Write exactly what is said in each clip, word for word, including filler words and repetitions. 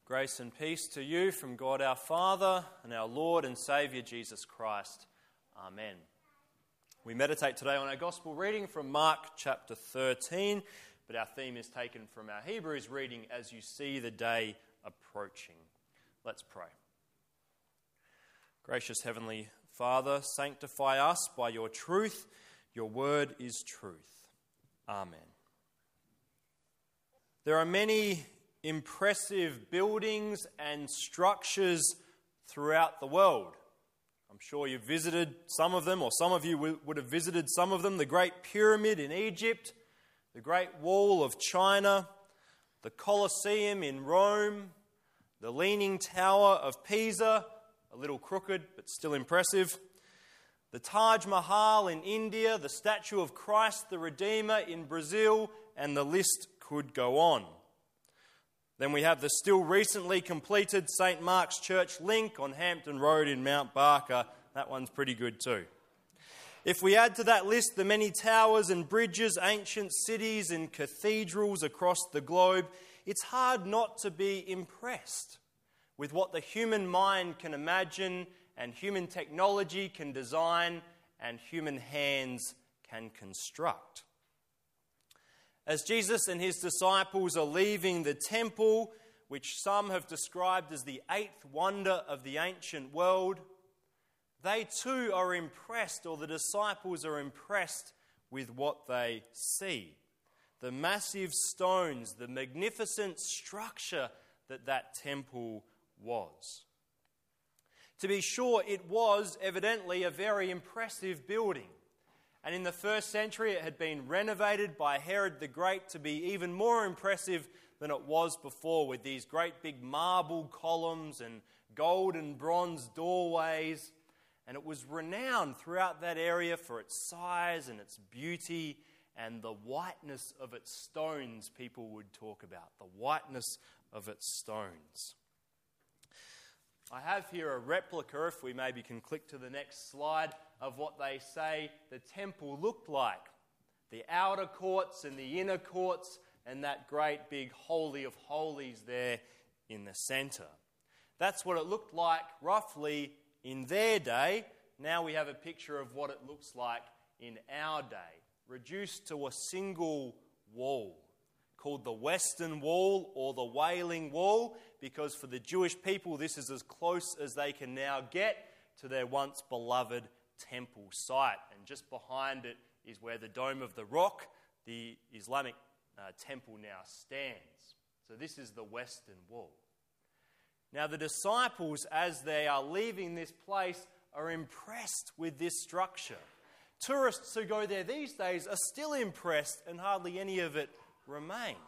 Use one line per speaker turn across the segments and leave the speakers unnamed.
Grace and peace to you from God our Father and our Lord and Saviour Jesus Christ. Amen. We meditate today on our Gospel reading from Mark chapter thirteen, but our theme is taken from our Hebrews reading, As You See the Day Approaching. Let's pray. Gracious Heavenly Father, sanctify us by your truth. Your word is truth. Amen. There are many impressive buildings and structures throughout the world. I'm sure you've visited some of them, or some of you would have visited some of them. The Great Pyramid in Egypt, the Great Wall of China, the Colosseum in Rome, the Leaning Tower of Pisa, a little crooked but still impressive, the Taj Mahal in India, the statue of Christ the Redeemer in Brazil, and the list could go on. Then we have the still recently completed Saint Mark's Church Link on Hampton Road in Mount Barker. That one's pretty good too. If we add to that list the many towers and bridges, ancient cities and cathedrals across the globe, it's hard not to be impressed with what the human mind can imagine and human technology can design and human hands can construct. As Jesus and his disciples are leaving the temple, which some have described as the eighth wonder of the ancient world, they too are impressed, or the disciples are impressed with what they see. The massive stones, the magnificent structure that that temple was. To be sure, it was evidently a very impressive building. And in the first century, it had been renovated by Herod the Great to be even more impressive than it was before, with these great big marble columns and gold and bronze doorways. And it was renowned throughout that area for its size and its beauty and the whiteness of its stones, people would talk about, the whiteness of its stones. I have here a replica, if we maybe can click to the next slide, of what they say the temple looked like. The outer courts and the inner courts and that great big Holy of Holies there in the centre. That's what it looked like roughly in their day. Now we have a picture of what it looks like in our day, reduced to a single wall, called the Western Wall or the Wailing Wall, because for the Jewish people this is as close as they can now get to their once beloved temple site. And just behind it is where the Dome of the Rock, the Islamic uh, temple, now stands. So this is the Western Wall. Now the disciples, as they are leaving this place, are impressed with this structure. Tourists who go there these days are still impressed, and hardly any of it remains.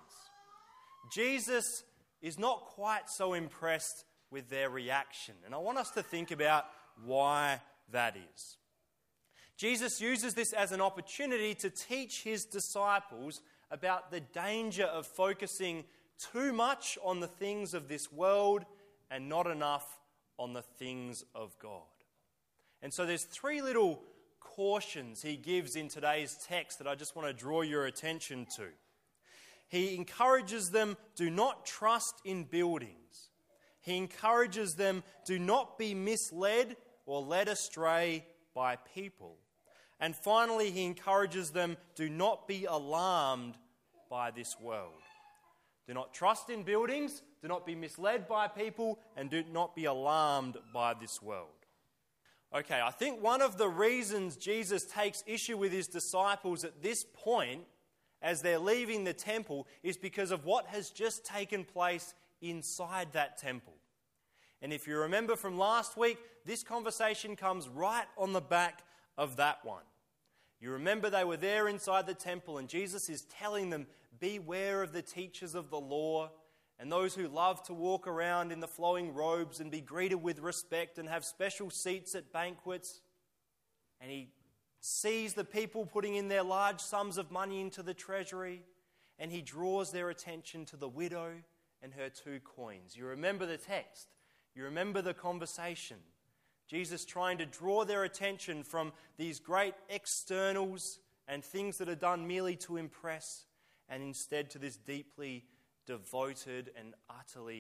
Jesus is not quite so impressed with their reaction, and I want us to think about why that is. Jesus uses this as an opportunity to teach his disciples about the danger of focusing too much on the things of this world and not enough on the things of God. And so there's three little cautions he gives in today's text that I just want to draw your attention to. He encourages them, do not trust in buildings. He encourages them, do not be misled or led astray by people. And finally, he encourages them, do not be alarmed by this world. Do not trust in buildings, do not be misled by people, and do not be alarmed by this world. Okay, I think one of the reasons Jesus takes issue with his disciples at this point, as they're leaving the temple, is because of what has just taken place inside that temple. And if you remember from last week, this conversation comes right on the back of that one. You remember they were there inside the temple, and Jesus is telling them, beware of the teachers of the law and those who love to walk around in the flowing robes and be greeted with respect and have special seats at banquets. And he sees the people putting in their large sums of money into the treasury, and he draws their attention to the widow and her two coins. You remember the text. You remember the conversation. Jesus trying to draw their attention from these great externals and things that are done merely to impress, and instead to this deeply devoted and utterly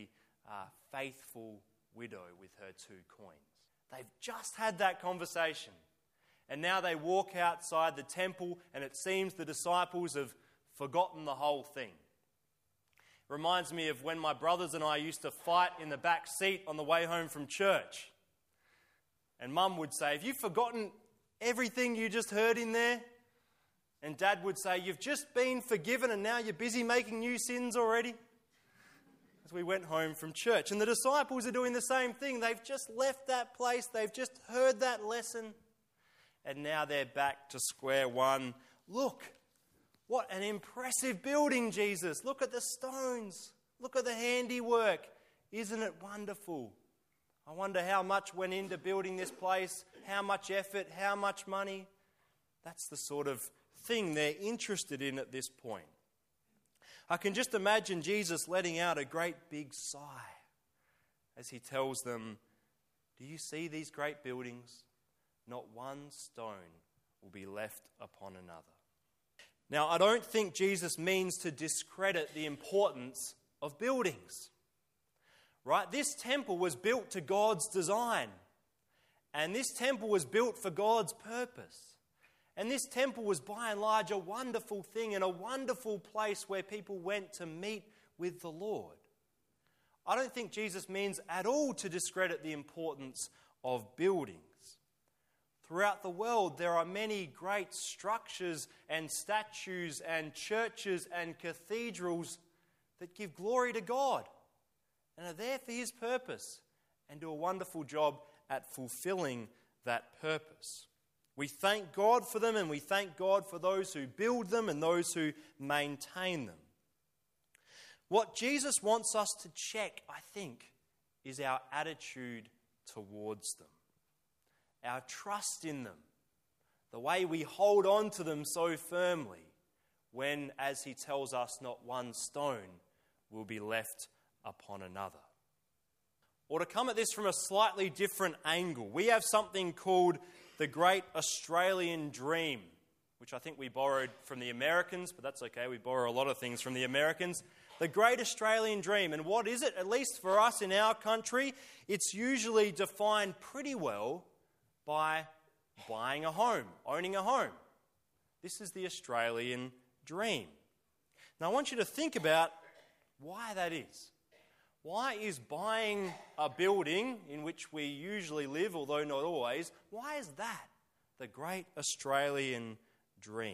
uh, faithful widow with her two coins. They've just had that conversation. And now they walk outside the temple, and it seems the disciples have forgotten the whole thing. It reminds me of when my brothers and I used to fight in the back seat on the way home from church. And Mum would say, "Have you forgotten everything you just heard in there?" And Dad would say, "You've just been forgiven and now you're busy making new sins already." As we went home from church. And the disciples are doing the same thing. They've just left that place. They've just heard that lesson. And now they're back to square one. Look, what an impressive building, Jesus. Look at the stones. Look at the handiwork. Isn't it wonderful? I wonder how much went into building this place, how much effort, how much money. That's the sort of thing they're interested in at this point. I can just imagine Jesus letting out a great big sigh as he tells them, "Do you see these great buildings? Not one stone will be left upon another." Now, I don't think Jesus means to discredit the importance of buildings. Right? This temple was built to God's design. And this temple was built for God's purpose. And this temple was by and large a wonderful thing and a wonderful place where people went to meet with the Lord. I don't think Jesus means at all to discredit the importance of buildings. Throughout the world, there are many great structures and statues and churches and cathedrals that give glory to God and are there for his purpose and do a wonderful job at fulfilling that purpose. We thank God for them, and we thank God for those who build them and those who maintain them. What Jesus wants us to check, I think, is our attitude towards them, our trust in them, the way we hold on to them so firmly when, as he tells us, not one stone will be left upon another. Or to come at this from a slightly different angle, we have something called the Great Australian Dream, which I think we borrowed from the Americans, but that's okay, we borrow a lot of things from the Americans. The Great Australian Dream, and what is it? At least for us in our country, it's usually defined pretty well by buying a home, owning a home. This is the Australian Dream. Now I want you to think about why that is. Why is buying a building in which we usually live, although not always, why is that the Great Australian Dream?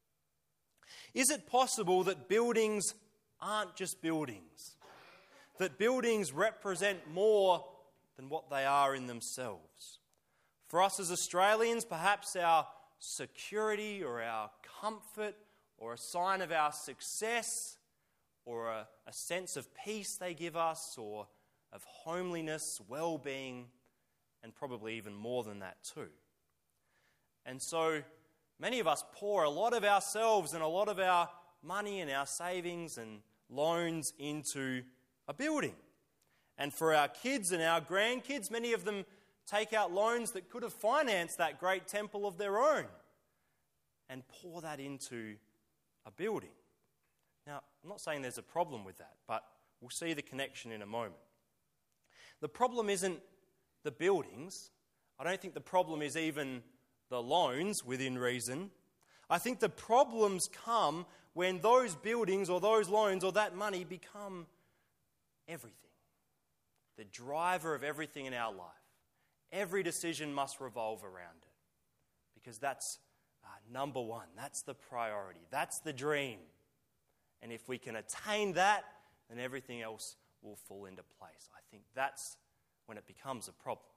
Is it possible that buildings aren't just buildings? That buildings represent more than what they are in themselves? For us as Australians, perhaps our security or our comfort or a sign of our success or a, a sense of peace they give us, or of homeliness, well-being, and probably even more than that too. And so many of us pour a lot of ourselves and a lot of our money and our savings and loans into a building. And for our kids and our grandkids, many of them take out loans that could have financed that great temple of their own and pour that into a building. Now, I'm not saying there's a problem with that, but we'll see the connection in a moment. The problem isn't the buildings. I don't think the problem is even the loans within reason. I think the problems come when those buildings or those loans or that money become everything. The driver of everything in our life. Every decision must revolve around it. Because that's uh, number one. That's the priority. That's the dream. And if we can attain that, then everything else will fall into place. I think that's when it becomes a problem.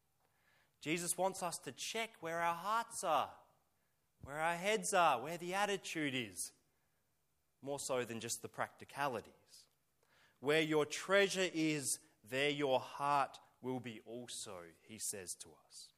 Jesus wants us to check where our hearts are, where our heads are, where the attitude is, more so than just the practicalities. Where your treasure is, there your heart will be also, he says to us.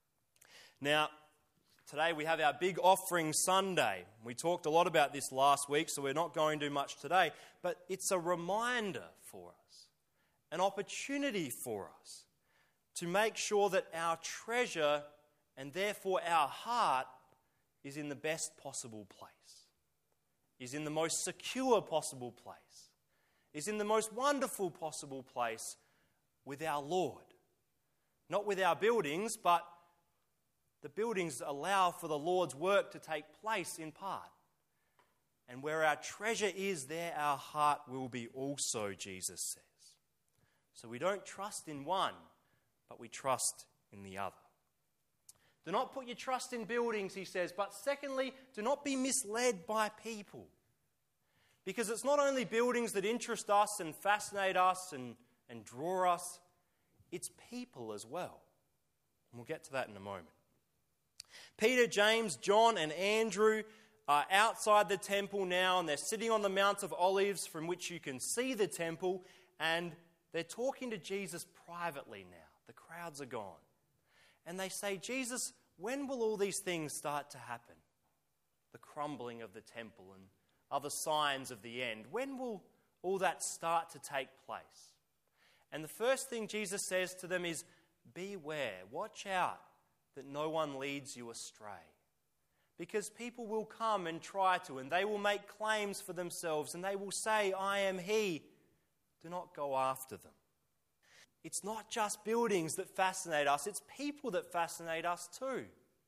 Now, today we have our big offering Sunday. We talked a lot about this last week, so we're not going to do much today. But it's a reminder for us, an opportunity for us to make sure that our treasure and therefore our heart is in the best possible place, is in the most secure possible place, is in the most wonderful possible place with our Lord. Not with our buildings, but the buildings allow for the Lord's work to take place in part. And where our treasure is, there our heart will be also, Jesus says. So we don't trust in one, but we trust in the other. Do not put your trust in buildings, he says, but secondly, do not be misled by people. Because it's not only buildings that interest us and fascinate us and, and draw us, it's people as well. And we'll get to that in a moment. Peter, James, John, and Andrew are outside the temple now, and they're sitting on the Mount of Olives from which you can see the temple, and they're talking to Jesus privately now. The crowds are gone. And they say, Jesus, when will all these things start to happen? The crumbling of the temple and other signs of the end. When will all that start to take place? And the first thing Jesus says to them is, beware, watch out that no one leads you astray. Because people will come and try to, and they will make claims for themselves, and they will say, I am he. Do not go after them. It's not just buildings that fascinate us, it's people that fascinate us too.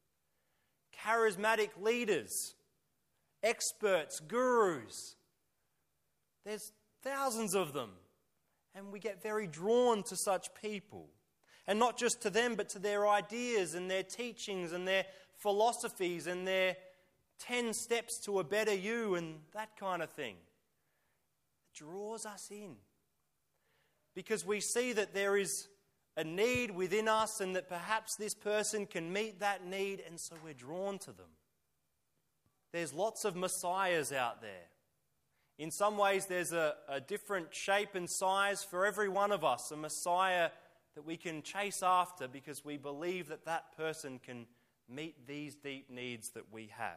Charismatic leaders, experts, gurus. There's thousands of them, and we get very drawn to such people. And not just to them, but to their ideas and their teachings and their philosophies and their ten steps to a better you and that kind of thing. It draws us in. Because we see that there is a need within us and that perhaps this person can meet that need, and so we're drawn to them. There's lots of messiahs out there. In some ways there's a, a different shape and size for every one of us, a messiah that we can chase after because we believe that that person can meet these deep needs that we have.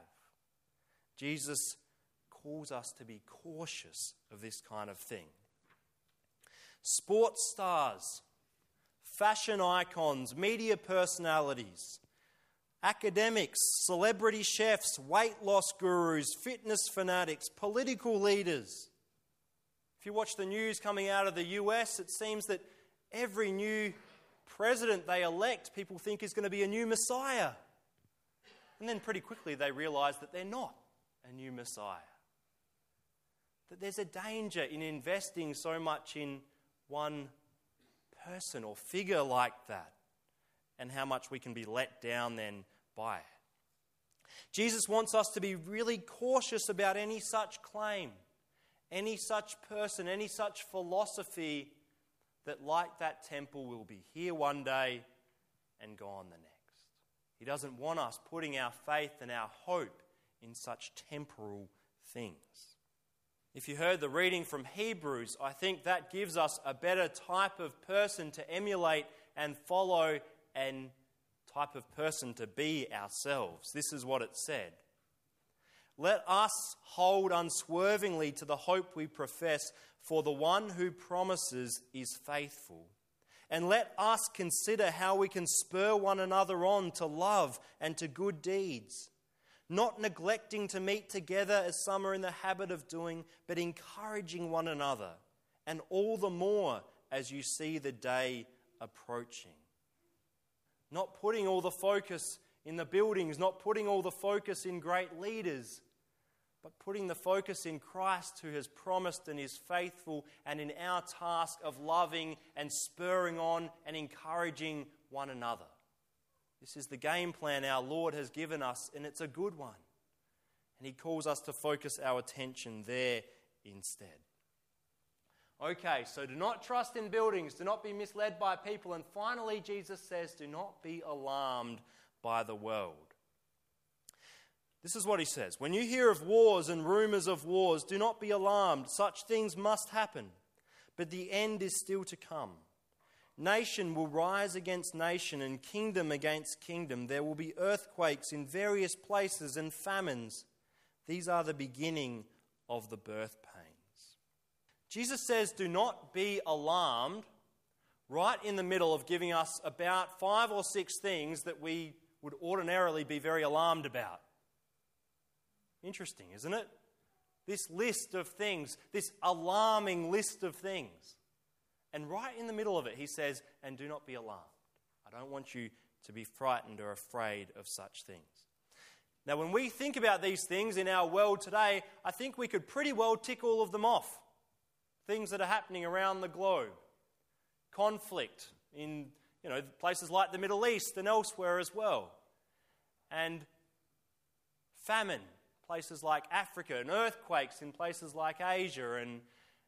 Jesus calls us to be cautious of this kind of thing. Sports stars, fashion icons, media personalities, academics, celebrity chefs, weight loss gurus, fitness fanatics, political leaders. If you watch the news coming out of the U S, it seems that every new president they elect, people think is going to be a new Messiah. And then pretty quickly they realise that they're not a new Messiah. That there's a danger in investing so much in one person or figure like that, and how much we can be let down then by it. Jesus wants us to be really cautious about any such claim, any such person, any such philosophy that, like that temple, will be here one day and gone the next. He doesn't want us putting our faith and our hope in such temporal things. If you heard the reading from Hebrews, I think that gives us a better type of person to emulate and follow, and type of person to be ourselves. This is what it said. Let us hold unswervingly to the hope we profess, for the one who promises is faithful. And let us consider how we can spur one another on to love and to good deeds, not neglecting to meet together as some are in the habit of doing, but encouraging one another, and all the more as you see the day approaching. Not putting all the focus in the buildings, not putting all the focus in great leaders, but putting the focus in Christ, who has promised and is faithful, and in our task of loving and spurring on and encouraging one another. This is the game plan our Lord has given us, and it's a good one. And he calls us to focus our attention there instead. Okay, so do not trust in buildings, do not be misled by people, and finally Jesus says, do not be alarmed by the world. This is what he says. When you hear of wars and rumors of wars, do not be alarmed. Such things must happen, but the end is still to come. Nation will rise against nation and kingdom against kingdom. There will be earthquakes in various places and famines. These are the beginning of the birth pains. Jesus says, do not be alarmed, right in the middle of giving us about five or six things that we would ordinarily be very alarmed about. Interesting, isn't it? This list of things, this alarming list of things. And right in the middle of it, he says, and do not be alarmed. I don't want you to be frightened or afraid of such things. Now, when we think about these things in our world today, I think we could pretty well tick all of them off. Things that are happening around the globe. Conflict in, you know, places like the Middle East and elsewhere as well. And famine, places like Africa, and earthquakes in places like Asia, and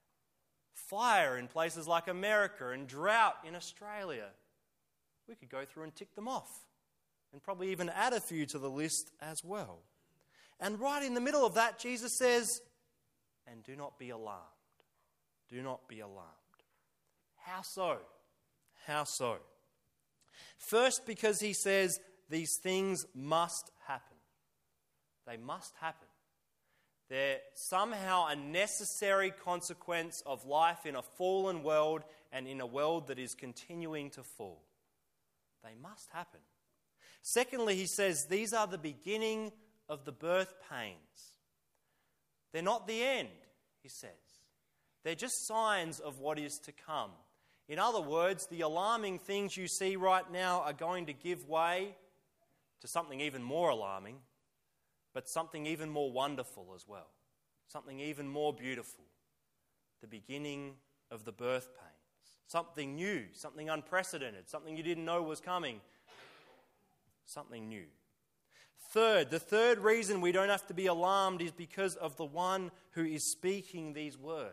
fire in places like America, and drought in Australia. We could go through and tick them off, and probably even add a few to the list as well. And right in the middle of that, Jesus says, and do not be alarmed. Do not be alarmed. How so? How so? First, because he says these things must happen. They must happen. They're somehow a necessary consequence of life in a fallen world and in a world that is continuing to fall. They must happen. Secondly, he says these are the beginning of the birth pains. They're not the end, he says. They're just signs of what is to come. In other words, the alarming things you see right now are going to give way to something even more alarming, but something even more wonderful as well. Something even more beautiful. The beginning of the birth pains. Something new, something unprecedented, something you didn't know was coming. Something new. Third, the third reason we don't have to be alarmed is because of the one who is speaking these words.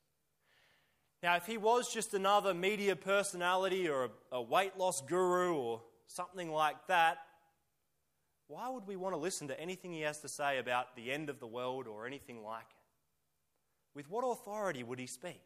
Now, if he was just another media personality or a, a weight loss guru or something like that, why would we want to listen to anything he has to say about the end of the world or anything like it? With what authority would he speak?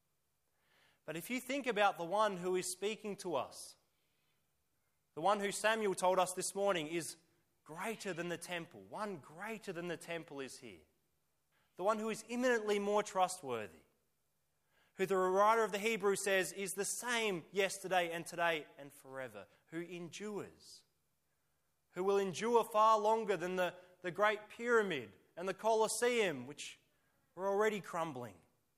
But if you think about the one who is speaking to us, the one who Samuel told us this morning is greater than the temple. One greater than the temple is here. The one who is imminently more trustworthy. Who the writer of the Hebrews says is the same yesterday and today and forever. Who endures. Who will endure far longer than the, the Great Pyramid and the Colosseum, which are already crumbling.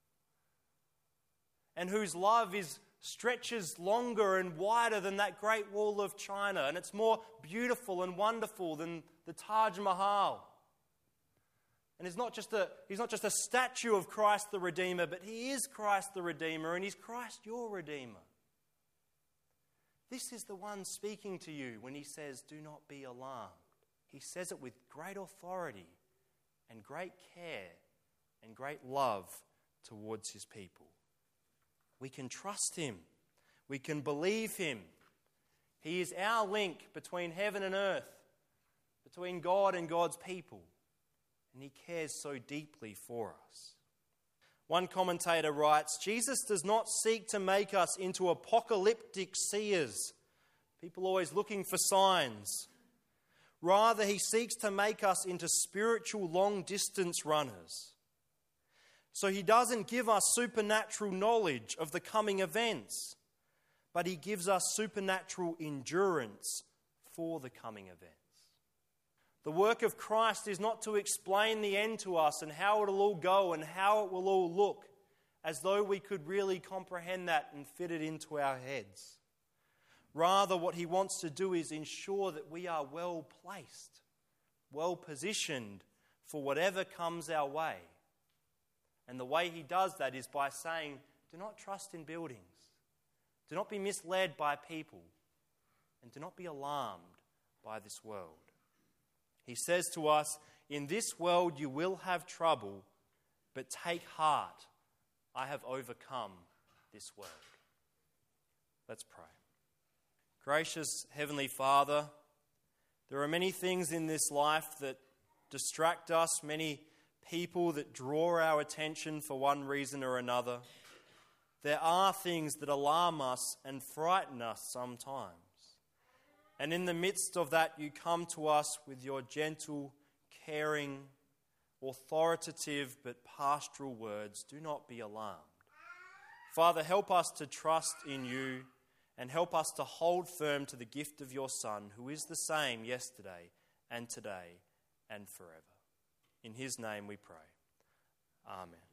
And whose love is stretches longer and wider than that Great Wall of China, and it's more beautiful and wonderful than the Taj Mahal. And he's not just a, he's not just a statue of Christ the Redeemer, but he is Christ the Redeemer, and he's Christ your Redeemer. This is the one speaking to you when he says, do not be alarmed. He says it with great authority and great care and great love towards his people. We can trust him. We can believe him. He is our link between heaven and earth, between God and God's people. And he cares so deeply for us. One commentator writes, Jesus does not seek to make us into apocalyptic seers, people always looking for signs. Rather, he seeks to make us into spiritual long-distance runners. So he doesn't give us supernatural knowledge of the coming events, but he gives us supernatural endurance for the coming events. The work of Christ is not to explain the end to us and how it'll all go and how it will all look, as though we could really comprehend that and fit it into our heads. Rather, what he wants to do is ensure that we are well placed, well positioned for whatever comes our way. And the way he does that is by saying, do not trust in buildings. Do not be misled by people. And do not be alarmed by this world. He says to us, in this world you will have trouble, but take heart. I have overcome this world. Let's pray. Gracious Heavenly Father, there are many things in this life that distract us, many people that draw our attention for one reason or another. There are things that alarm us and frighten us sometimes. And in the midst of that, you come to us with your gentle, caring, authoritative but pastoral words. Do not be alarmed. Father, help us to trust in you and help us to hold firm to the gift of your Son, who is the same yesterday and today and forever. In his name we pray. Amen.